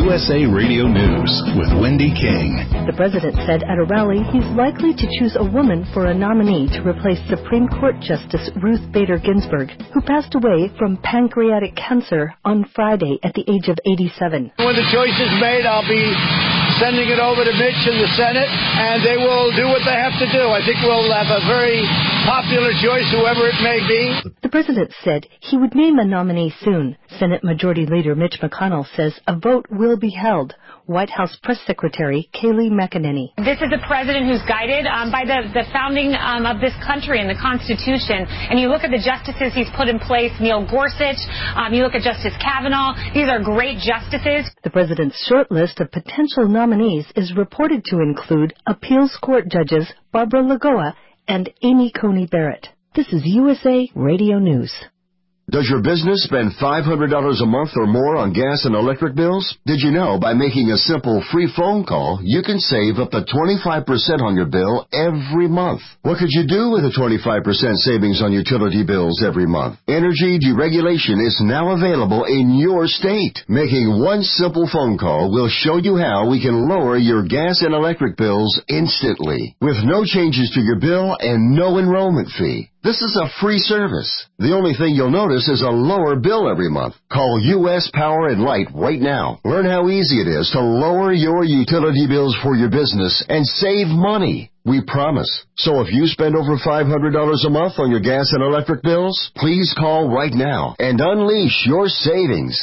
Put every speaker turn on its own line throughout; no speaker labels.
USA Radio News with Wendy King.
The president said at a rally he's likely to choose a woman for a nominee to replace Supreme Court Justice Ruth Bader Ginsburg, who passed away from pancreatic cancer on Friday at the age of 87.
When the choice is made, I'll be sending it over to Mitch in the Senate, and they will do what they have to do. I think we'll have a very popular choice, whoever it may be.
The president said he would name a nominee soon. Senate Majority Leader Mitch McConnell says a vote will be held. White House Press Secretary Kayleigh McEnany.
This is a president who's guided by the founding of this country and the Constitution. And you look at the justices he's put in place, Neil Gorsuch, you look at Justice Kavanaugh. These are great justices.
The president's short list of potential nominees is reported to include appeals court judges Barbara Lagoa and Amy Coney Barrett. This is USA Radio News.
Does your business spend $500 a month or more on gas and electric bills? Did you know by making a simple free phone call, you can save up to 25% on your bill every month? What could you do with a 25% savings on utility bills every month? Energy deregulation is now available in your state. Making one simple phone call will show you how we can lower your gas and electric bills instantly, with no changes to your bill and no enrollment fee. This is a free service. The only thing you'll notice is a lower bill every month. Call U.S. Power and Light right now. Learn how easy it is to lower your utility bills for your business and save money. We promise. So if you spend over $500 a month on your gas and electric bills, please call right now and unleash your savings.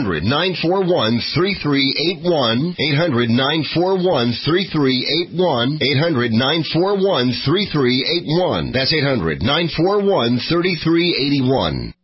800-941-3381. 800-941-3381. 800-941-3381. That's 800-941-3381.